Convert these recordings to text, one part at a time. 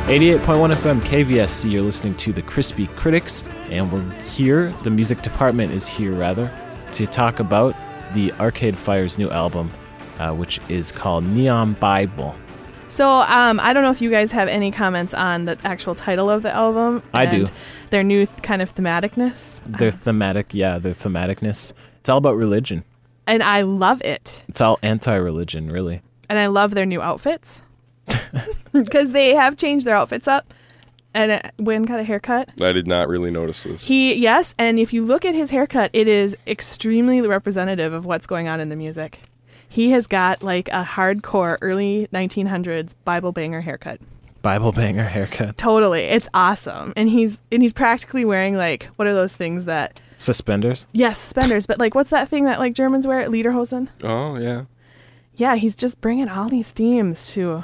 88.1 FM KVSC, you're listening to The Crispy Critics, and we're here, the music department is here rather, to talk about the Arcade Fire's new album, which is called Neon Bible. So, I don't know if you guys have any comments on the actual title of the album. I do. Their new kind of thematicness. Their thematicness. It's all about religion. And I love it. It's all anti-religion, really. And I love their new outfits. Because they have changed their outfits up. And Wynn got a haircut. I did not really notice this. Yes, and if you look at his haircut, it is extremely representative of what's going on in the music. He has got like a hardcore early 1900s Bible banger haircut. Bible banger haircut. Totally. It's awesome. And he's practically wearing like, what are those things that... Suspenders? Yes, suspenders. But like, what's that thing that like Germans wear? Lederhosen? Oh, yeah. Yeah, he's just bringing all these themes to...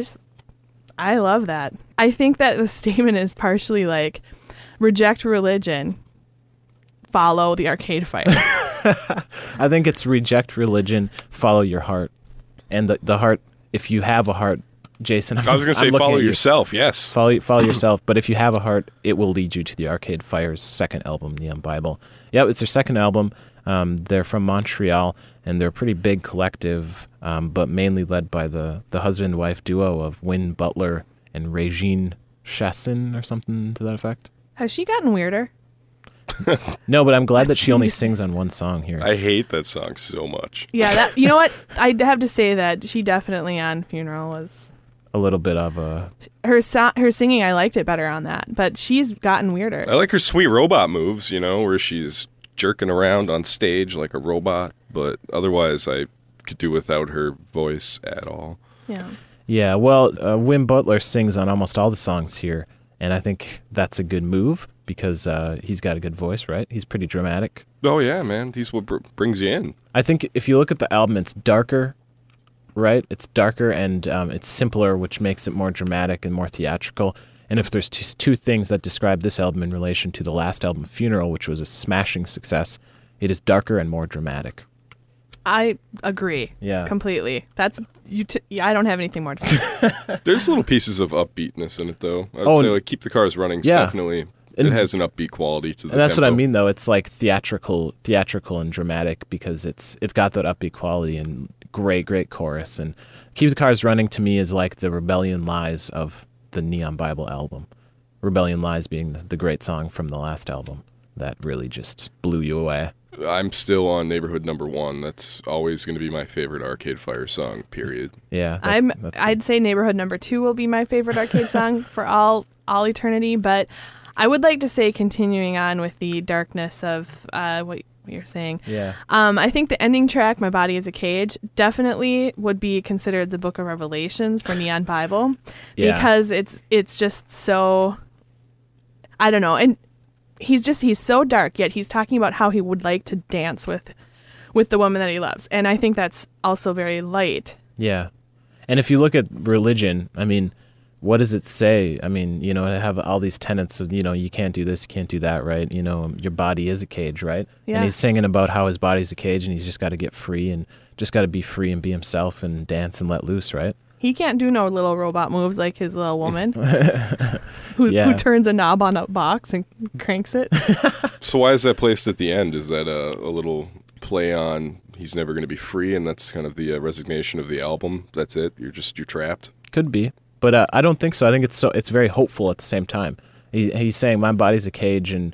I love that. I think that the statement is partially like, reject religion, follow the Arcade Fire. I think it's reject religion, follow your heart. And the heart, if you have a heart, Jason... I was going to say follow yourself, yes. Follow yourself, but if you have a heart, it will lead you to the Arcade Fire's second album, Neon Bible. Yeah, it's their second album. They're from Montreal, and they're a pretty big collective, but mainly led by the husband-wife duo of Wynn Butler and Regine Chassin or something to that effect. Has she gotten weirder? No, but I'm glad that she only sings on one song here. I hate that song so much. Yeah, you know what? I'd have to say that she definitely on Funeral was... a little bit of a... Her singing, I liked it better on that, but she's gotten weirder. I like her sweet robot moves, where she's jerking around on stage like a robot, but otherwise I could do without her voice at all. Yeah. Yeah, well, Wynn Butler sings on almost all the songs here, and I think that's a good move because he's got a good voice, right? He's pretty dramatic. Oh, yeah, man. He's what brings you in. I think if you look at the album, it's darker, right? It's darker and it's simpler, which makes it more dramatic and more theatrical. And if there's two things that describe this album in relation to the last album, Funeral, which was a smashing success, it is darker and more dramatic. I agree. Yeah. Completely. That's I don't have anything more to say. There's little pieces of upbeatness in it, though. I would say, like, Keep the Cars Running. Definitely, it has an upbeat quality to the And that's tempo. what I mean, though. It's like theatrical and dramatic because it's got that upbeat quality and great chorus. And Keep the Cars Running to me is like the Rebellion Lies of the Neon Bible album. Rebellion Lies being the great song from the last album that really just blew you away. I'm still on Neighborhood Number 1. That's always going to be my favorite Arcade Fire song, period. Yeah. I'd say Neighborhood Number 2 will be my favorite Arcade song for all eternity, but I would like to say, continuing on with the darkness of what you're saying. Yeah. I think the ending track, My Body is a Cage, definitely would be considered the Book of Revelations for Neon Bible. Yeah. Because it's just so, I don't know. And he's so dark, yet he's talking about how he would like to dance with the woman that he loves. And I think that's also very light. Yeah. And if you look at religion, I mean, what does it say? I mean, I have all these tenets of, you can't do this, you can't do that, right? Your body is a cage, right? Yeah. And he's singing about how his body's a cage and he's just got to get free and just got to be free and be himself and dance and let loose, right? He can't do no little robot moves like his little woman who turns a knob on a box and cranks it. So why is that placed at the end? Is that a little play on he's never going to be free and that's kind of the resignation of the album? That's it? You're trapped? Could be. But I don't think so. I think it's very hopeful at the same time. He's saying my body's a cage and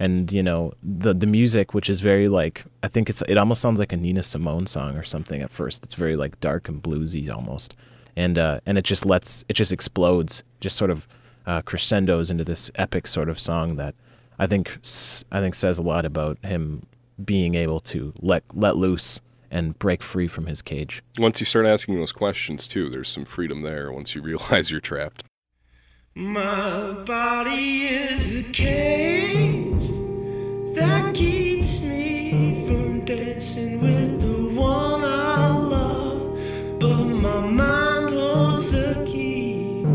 the music, which is very like, I think it almost sounds like a Nina Simone song or something at first. It's very like dark and bluesy almost. And it just explodes, just sort of crescendos into this epic sort of song that I think says a lot about him being able to let loose and break free from his cage. Once you start asking those questions too, there's some freedom there once you realize you're trapped. My body is a cage that keeps me from dancing with the one I love, but my mind holds the key.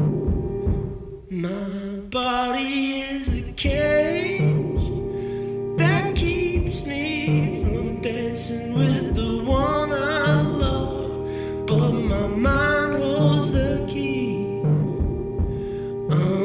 My body is a cage that keeps me from dancing with the one I love, but my mind holds the key.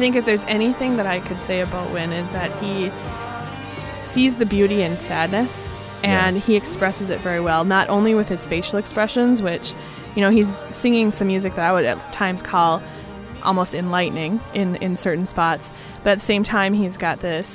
think if there's anything that I could say about Wynn is that he sees the beauty in sadness, and he expresses it very well, not only with his facial expressions, which, he's singing some music that I would at times call almost enlightening in certain spots, but at the same time he's got this,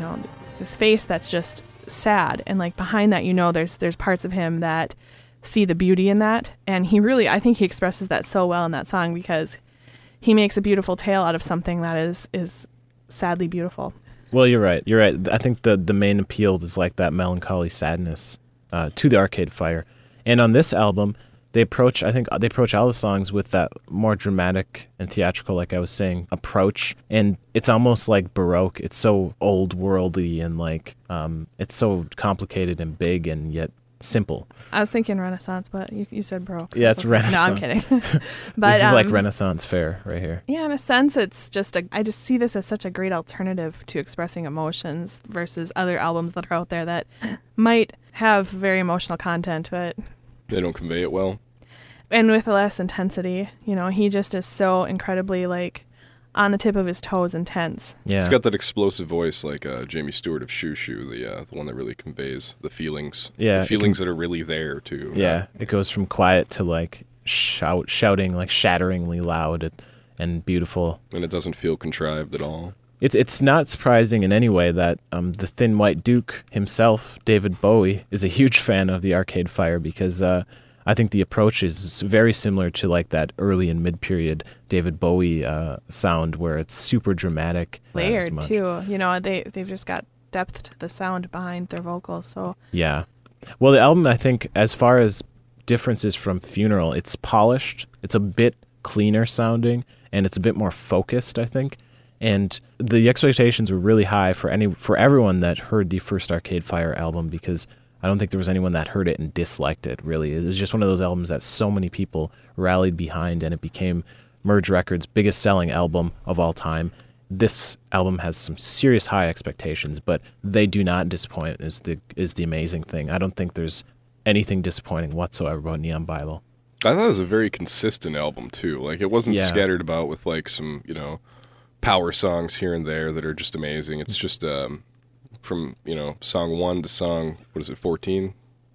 this face that's just sad, and like behind that, there's parts of him that see the beauty in that, and I think he expresses that so well in that song, because he makes a beautiful tale out of something that is sadly beautiful. Well, you're right. I think the main appeal is like that melancholy sadness to the Arcade Fire. And on this album, they approach all the songs with that more dramatic and theatrical, like I was saying, approach. And it's almost like Baroque. It's so old worldly and like it's so complicated and big and yet simple. I was thinking Renaissance, but you said Baroque. So yeah, it's Renaissance. No, I'm kidding. But this is like Renaissance fair right here. Yeah, in a sense, it's just I just see this as such a great alternative to expressing emotions versus other albums that are out there that might have very emotional content, but they don't convey it well. And with less intensity, he just is so incredibly like on the tip of his toes intense. Yeah. He's got that explosive voice like Jamie Stewart of Shoo Shoo, the one that really conveys the feelings. Yeah. The feelings that are really there, too. Yeah. It goes from quiet to like shouting, like shatteringly loud and beautiful. And it doesn't feel contrived at all. It's not surprising in any way that the Thin White Duke himself, David Bowie, is a huge fan of the Arcade Fire, because I think the approach is very similar to like that early and mid-period David Bowie sound, where it's super dramatic. Layered too. They've just got depth to the sound behind their vocals. So yeah. Well, the album, I think, as far as differences from Funeral, it's polished. It's a bit cleaner sounding, and it's a bit more focused, I think. And the expectations were really high for everyone that heard the first Arcade Fire album, because I don't think there was anyone that heard it and disliked it, really. It was just one of those albums that so many people rallied behind, and it became Merge Records' biggest selling album of all time. This album has some serious high expectations, but they do not disappoint, is the amazing thing. I don't think there's anything disappointing whatsoever about Neon Bible. I thought it was a very consistent album, too. Like, it wasn't scattered about with, like, some, power songs here and there that are just amazing. It's just... from, song 1 to song, 14?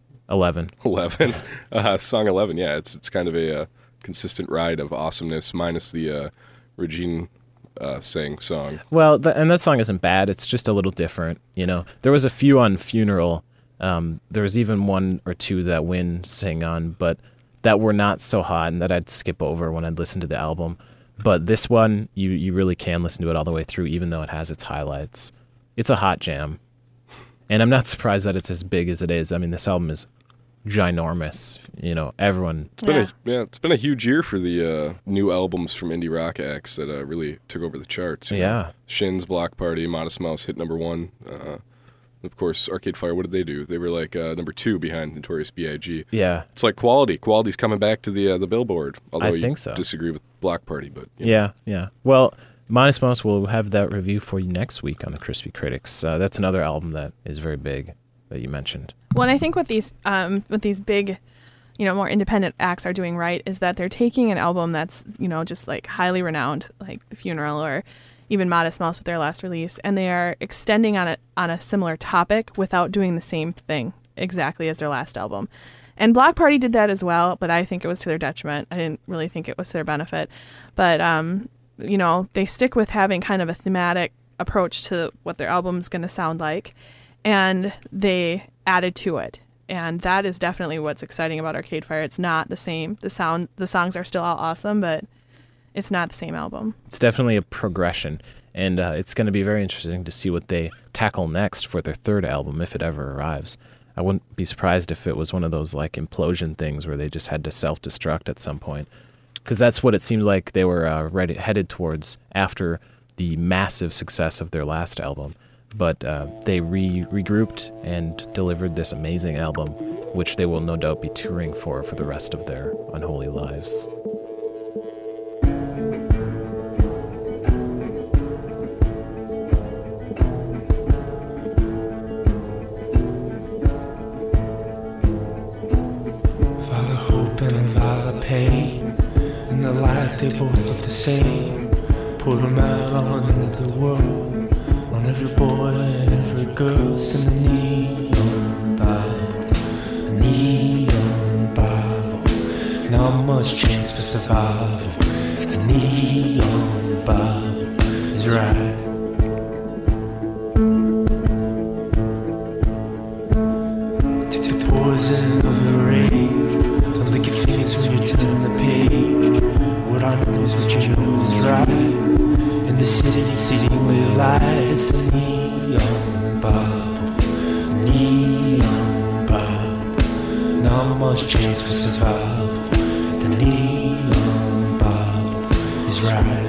11. 11. Song 11, yeah. It's kind of a consistent ride of awesomeness, minus the Regine sang song. Well, and that song isn't bad. It's just a little different, There was a few on Funeral. There was even one or two that Wynn sang on, but that were not so hot and that I'd skip over when I'd listen to the album. But this one, you really can listen to it all the way through, even though it has its highlights. It's a hot jam, and I'm not surprised that it's as big as it is. I mean, this album is ginormous. Everyone. It's been a huge year for the new albums from indie rock acts that really took over the charts. Yeah. Shins, Block Party, Modest Mouse hit number 1. Of course, Arcade Fire. What did they do? They were like number 2 behind Notorious B.I.G. Yeah. It's like Quality. Quality's coming back to the Billboard. Although I think so. Disagree with Block Party, but yeah. Well. Modest Mouse will have that review for you next week on the Crispy Critics. That's another album that is very big that you mentioned. Well, and I think what these big, more independent acts are doing right is that they're taking an album that's, just like highly renowned, like The Funeral or even Modest Mouse with their last release, and they are extending on a similar topic without doing the same thing exactly as their last album. And Block Party did that as well, but I think it was to their detriment. I didn't really think it was to their benefit. But they stick with having kind of a thematic approach to what their album's going to sound like, and they added to it. And that is definitely what's exciting about Arcade Fire. It's not the same. The songs are still all awesome, but it's not the same album. It's definitely a progression, and it's going to be very interesting to see what they tackle next for their third album, if it ever arrives. I wouldn't be surprised if it was one of those like implosion things where they just had to self-destruct at some point. Because that's what it seemed like they were headed towards after the massive success of their last album. But they regrouped and delivered this amazing album, which they will no doubt be touring for the rest of their unholy lives. Father hope and a father pain. In the light they both look the same. put them out onto the world, on every boy and every girl. Send a neon Bible, a neon Bible. Not much chance for survival if the neon Bible is right. Take the poison of your rage. Don't lick your fingers when you turn the page. What I know is what you know is right. In the city exceedingly light. It's the neon Bible, the neon Bible. Not much chance for survival if the neon Bible is right.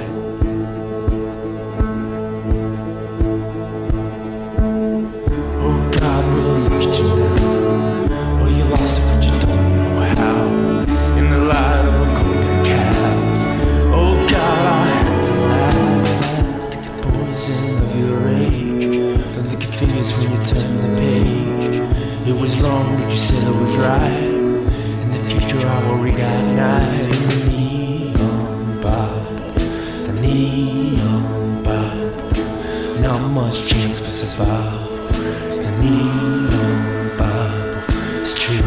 Oh God, will look at you now. Oh, you lost it, but you don't know how. In the light of a golden calf. Oh God, I had to laugh. Take the poison of your rage. Don't lick your fingers when you turn the page. It was wrong, but you said it was right. In the future, I will read at night. In the neon Bible, the neon Bible. Not much chance for survival if the neon Bible is true.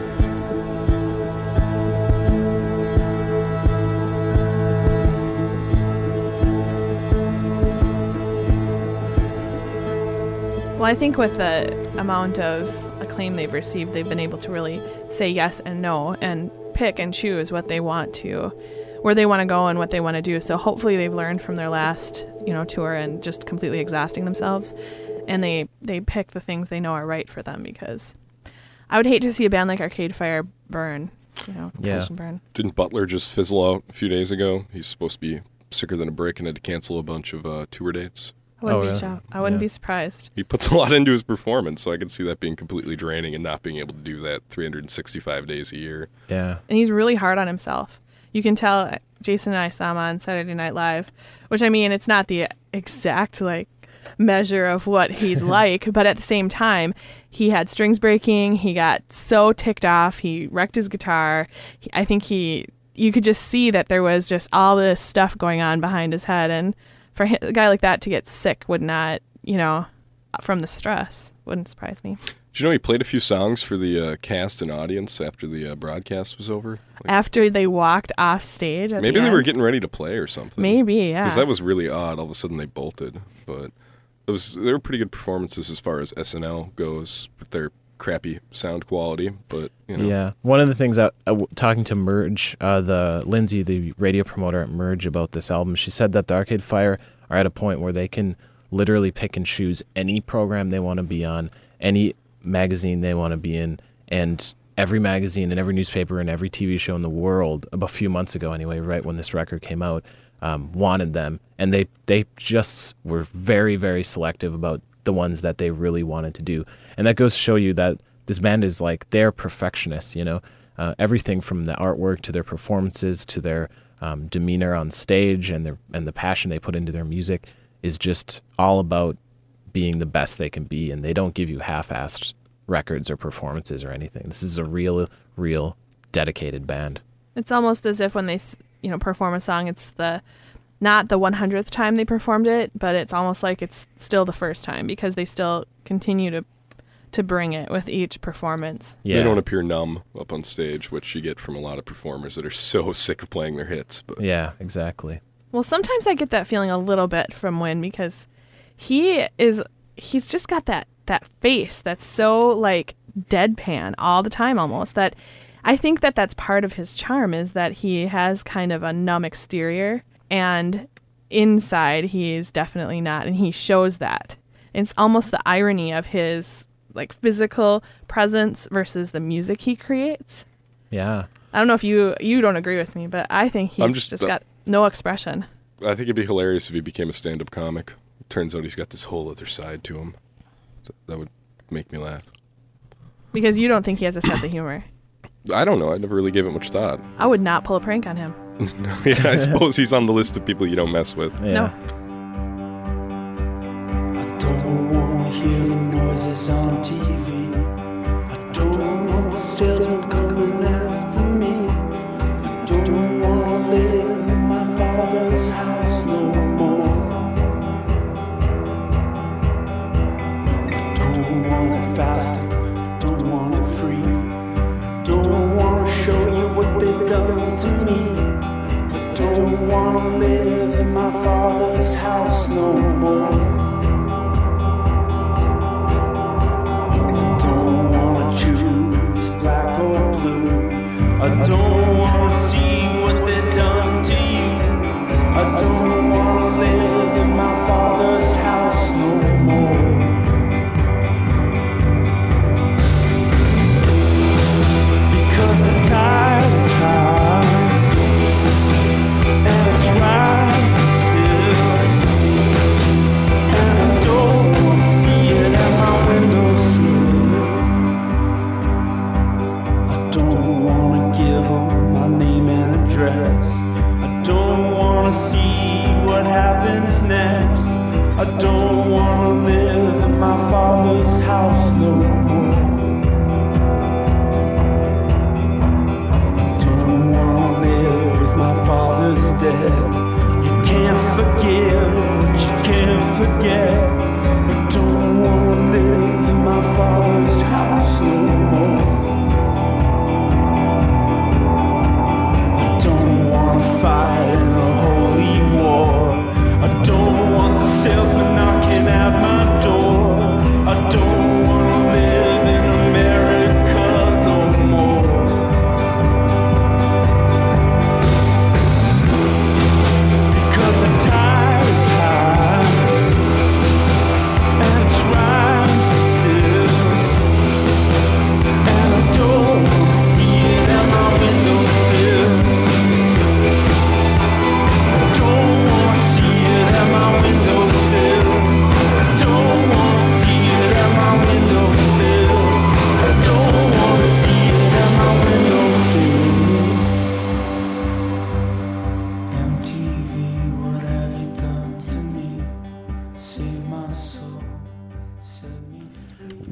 Well, I think with the amount of acclaim they've received, they've been able to really say yes and no and pick and choose what they want to, where they want to go and what they want to do. So hopefully they've learned from their last, tour and just completely exhausting themselves, and they pick the things they know are right for them, because I would hate to see a band like Arcade Fire burn, burn. Didn't Butler just fizzle out a few days ago? He's supposed to be sicker than a brick and had to cancel a bunch of tour dates. I wouldn't be surprised. He puts a lot into his performance, so I could see that being completely draining and not being able to do that 365 days a year. Yeah. And he's really hard on himself. You can tell. Jason and I saw him on Saturday Night Live, which, I mean, it's not the exact measure of what he's like, but at the same time, he had strings breaking. He got so ticked off. He wrecked his guitar. I think you could just see that there was just all this stuff going on behind his head, and for a guy like that to get sick would not, from the stress, wouldn't surprise me. Did you know he played a few songs for the cast and audience after the broadcast was over? After they walked off stage at maybe the they end? were getting ready to play or something. Maybe, yeah. Because that was really odd. All of a sudden they bolted. But they were pretty good performances as far as SNL goes with their crappy sound quality. But, Yeah. One of the things talking to Merge, Lindsay, the radio promoter at Merge, about this album, she said that the Arcade Fire are at a point where they can literally pick and choose any program they want to be on, any magazine they want to be in, and every magazine and every newspaper and every TV show in the world, about a few months ago anyway, right when this record came out, wanted them. And they just were very, very selective about the ones that they really wanted to do. And that goes to show you that this band is they're perfectionists, everything from the artwork to their performances to their demeanor on stage and the passion they put into their music is just all about being the best they can be, and they don't give you half-assed records or performances or anything. This is a real dedicated band. It's almost as if when they, perform a song, it's not the 100th time they performed it, but it's almost like it's still the first time, because they still continue to bring it with each performance. Yeah. They don't appear numb up on stage, which you get from a lot of performers that are so sick of playing their hits. But yeah, exactly. Well, sometimes I get that feeling a little bit from Wynn, because he's just got that face that's so deadpan all the time almost, that I think that's part of his charm, is that he has kind of a numb exterior, and inside he's definitely not, and he shows that. It's almost the irony of his physical presence versus the music he creates. Yeah. I don't know if you don't agree with me, but I think he's just got no expression. I think it'd be hilarious if he became a stand-up comic. Turns out he's got this whole other side to him. That would make me laugh. Because you don't think he has a sense of humor. I don't know. I never really gave it much thought. I would not pull a prank on him. Yeah, I suppose he's on the list of people you don't mess with. Yeah. No. I don't want to hear the noises on TV. I don't want the salesman coming after me. I don't want to live in my father's house no more.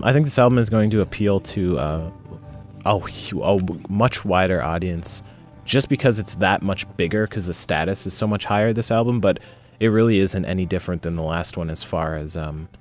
I think this album is going to appeal to a much wider audience, just because it's that much bigger, because the status is so much higher, this album, but it really isn't any different than the last one as far as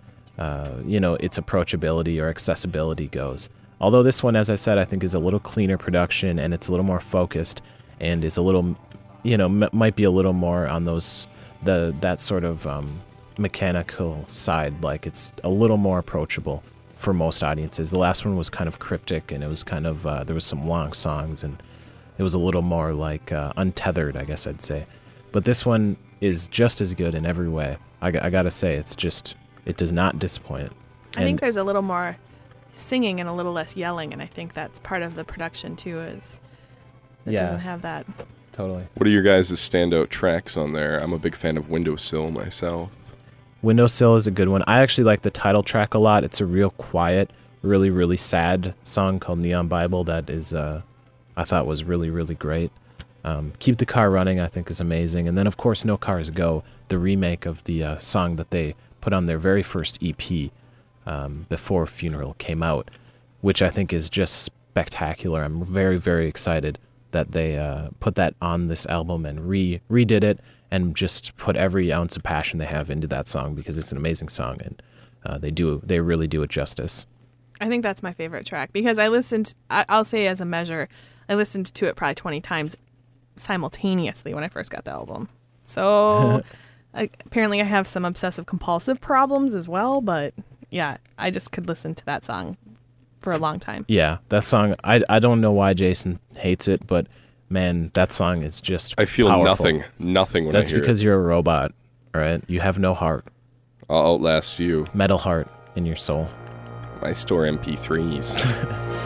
its approachability or accessibility goes. Although this one, as I said, I think is a little cleaner production, and it's a little more focused, and is a little, might be a little more on that sort of mechanical side. Like, it's a little more approachable for most audiences. The last one was kind of cryptic, and it was kind of there was some long songs, and it was a little more like untethered, I guess I'd say. But this one is just as good in every way. I gotta say, it does not disappoint. I think there's a little more singing and a little less yelling, and I think that's part of the production too, is it doesn't have that. Totally. What are your guys' standout tracks on there? I'm a big fan of Windowsill myself. Windowsill is a good one. I actually like the title track a lot. It's a real quiet, really, really sad song called Neon Bible that is, I thought was really, really great. Keep the Car Running, I think, is amazing. And then, of course, No Cars Go, the remake of the song that they put on their very first EP before Funeral came out, which I think is just spectacular. I'm very, very excited that they put that on this album and redid it and just put every ounce of passion they have into that song, because it's an amazing song, and they really do it justice. I think that's my favorite track, because I'll say as a measure, I listened to it probably 20 times simultaneously when I first got the album. So apparently I have some obsessive compulsive problems as well, but yeah, I just could listen to that song for a long time. Yeah, that song, I don't know why Jason hates it, but man, that song is just I feel powerful. nothing when That's I hear because it. you're a robot, all right? You have no heart. I'll outlast you. Metal heart in your soul. I store MP3s.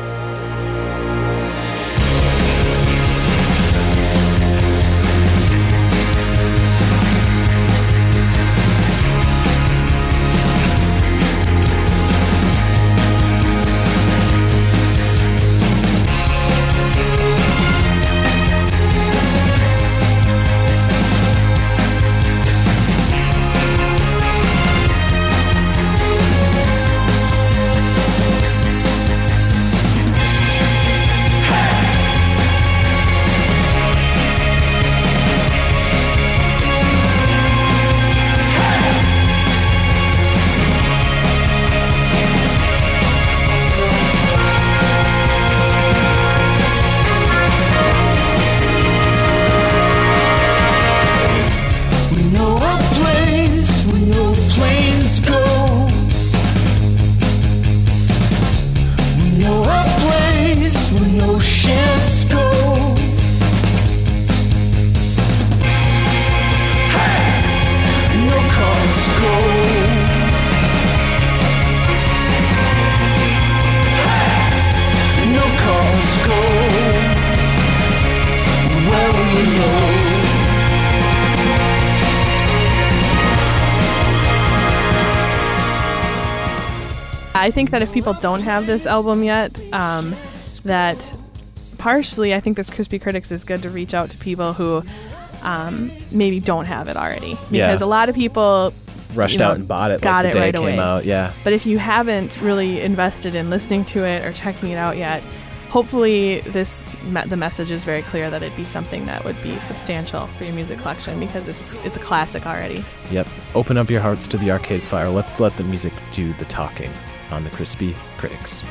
I think that if people don't have this album yet, that partially I think this Crispy Critics is good to reach out to people who maybe don't have it already. Because a lot of people rushed out and bought it like the day right it came out. Yeah. But if you haven't really invested in listening to it or checking it out yet, hopefully the message is very clear that it'd be something that would be substantial for your music collection, because it's a classic already. Yep. Open up your hearts to the Arcade Fire. Let's let the music do the talking on the Crispy Critics.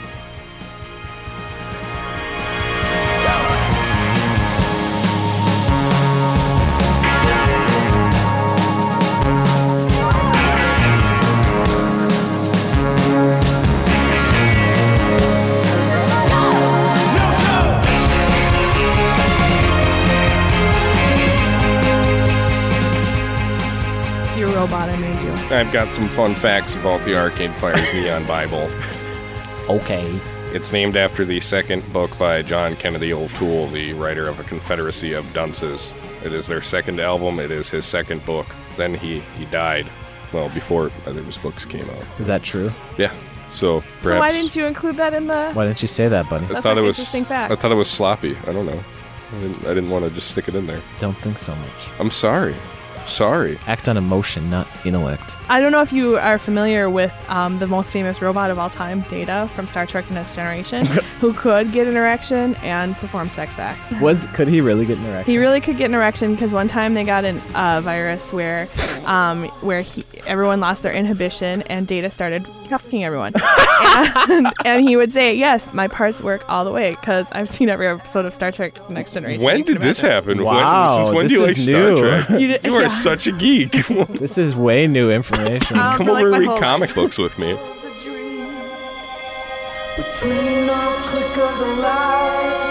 I've got some fun facts about the Arcade Fire's Neon Bible. Okay. It's named after the second book by John Kennedy O'Toole, the writer of A Confederacy of Dunces. It is their second album. It is his second book. Then he died. Well, before other books came out. Is that true? Yeah. So perhaps. So why didn't you include that in the... Why didn't you say that, buddy? That's an interesting fact. I thought it was sloppy. I don't know. I didn't want to just stick it in there. Don't think so much. I'm sorry. Sorry. Act on emotion, not intellect. I don't know if you are familiar with the most famous robot of all time, Data from Star Trek: The Next Generation, who could get an erection and perform sex acts. Could he really get an erection? He really could get an erection because one time they got a virus where everyone lost their inhibition and Data started fucking everyone. and he would say, yes, my parts work all the way because I've seen every episode of Star Trek: The Next Generation. When did this happen? Wow, Since when this do you like is Star new. Trek? You are such a geek. This is way new information. Come for like over my and whole read comic books with me. Between the click of the light